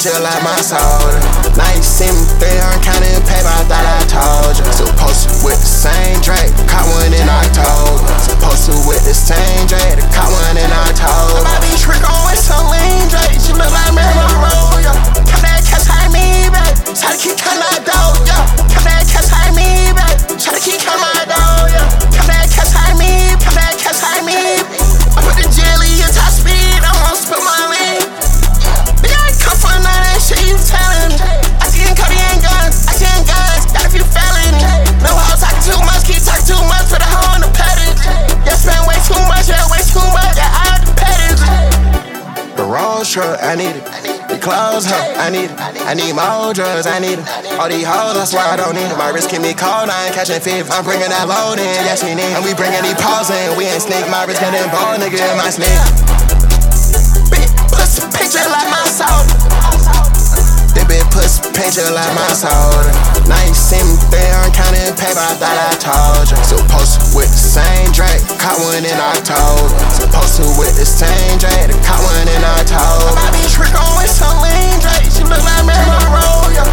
pinch it like my soda. Now you see me 300 counting paper, I thought I told you. Supposed to with the same Drake, caught one in October. Supposed to with the same Drake, caught one in October. My bitch trick on with some lean Drake, she look like Mary Monroe, yeah. Come that catch high me, babe. Try to keep coming out dope, yeah. Come that catch high me, babe. Try to keep coming out dope, yeah. Come that catch high me, come that catch high me. I put the jelly in top speed, I won't spill my lean. But I ain't come for none of that shit you telling. I seen Cody ain't guns, I seen guns, got a few felons. No hoe talking too much, keep talking too much, put a hoe in the petting. Yeah, spend way too much, yeah, way too much, yeah, I had the petting. The Rolls truck, I need it. The clothes, huh, I need it. I need more drugs, I need it. All these hoes, I swear I don't need it. My wrist keep me cold, I ain't catching fifth. I'm bringing that load in, yes we need. And we bringing these paws in, we ain't sneak. My wrist getting bold, nigga, in my sneak. Big pussy picture like my soda. This bitch pussy picture like my soda. Now you see me 300 counting paper, I thought I told you. Supposed to with the same Drake, caught one in October. Supposed to with the same Drake, caught one in October. My bitch trick on with some lean Drake, she look like Mary Monroe, yeah.